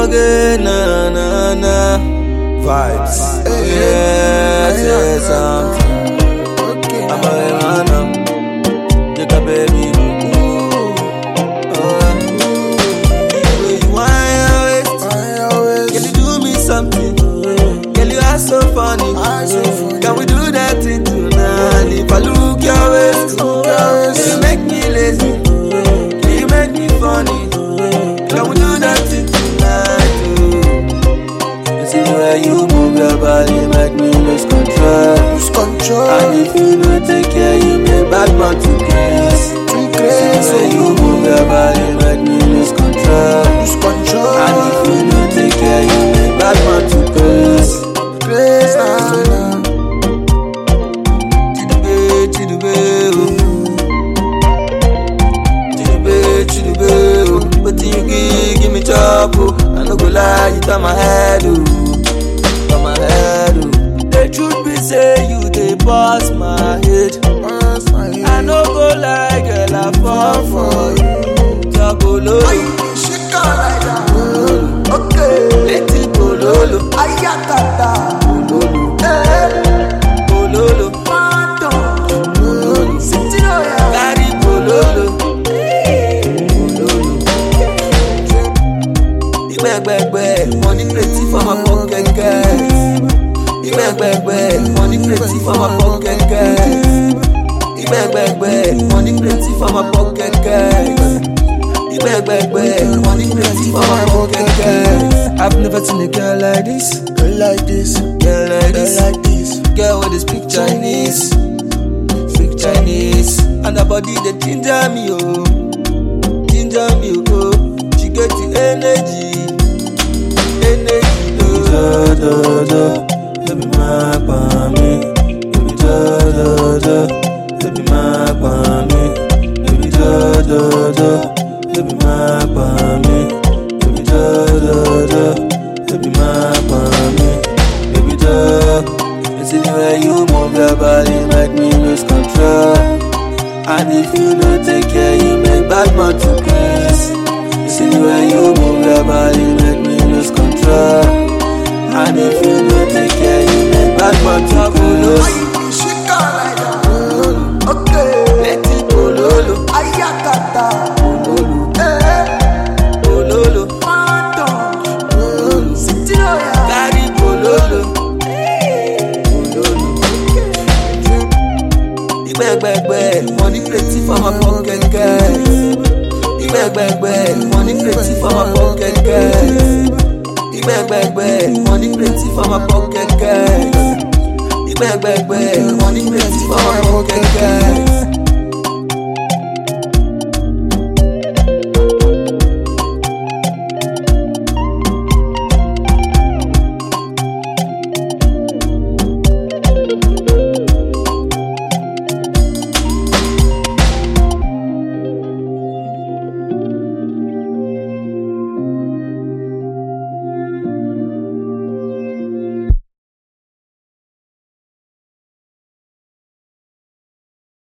again, na na na. Vibes, yeah, say something. I'm a man, take a baby. Can you do me something? Can you act so funny? Can we do that thing tonight? If I look your waist, you make me lazy. You make me funny. Can we do that thing tonight? You see the way you move your body, make me lose control. And if you don't take care, you make bad man to crazy. The way you move your body, make me lose control. And if you don't take care, you make bad man to crazy. But you give me trouble. I no go lie, you turn my head, turn my head. The truth be say you dey pass my head. I no go lie, girl, I fall for you. Jabolo, Shake her like that. Okay. let it go, lolo. Ayatata. Bololo, Phantom. Sitting on ya. carry bololo. Ìgbẹ́gbẹ́gbẹ́, money plenty for my pocket, guys. Ìgbẹ́gbẹ́gbẹ́, money plenty for my pocket, guys. Ìgbẹ́gbẹ́gbẹ́, money plenty for my pocket, guys. Ìgbẹ́gbẹ́gbẹ́, money plenty for my pocket, guys. I've never seen a girl like this. Girl like this. Girl like Girl this. like this. Girl with this speak Chinese. Speak Chinese. And her body they ginger me, oh. Ginger me, oh. She get the energy. Energy, oh. Da da da. Baby, my me. Baby, da da da. Baby, my me. Baby, da da da. Baby, my me. Baby, da da da. Baby, my me. Baby, da. You see the way you move your body, make me lose control. And if you don't take care, you make bad man to crazy. You see the way you move your body, make me lose control. And if you don't take care, you make bad man to crazy. Shake her like that. Okay. Let it go, lolo. Ayatata. Bololo, Phantom. Sitting on ya. carry bololo. Ìgbẹ́gbẹ́gbẹ́, money plenty for my pocket, guys. Ìgbẹ́gbẹ́gbẹ́, money plenty for my pocket, guys. Ìgbẹ́gbẹ́gbẹ́, money plenty for my pocket, guys. Ìgbẹ́gbẹ́gbẹ́, money plenty for my pocket, guys.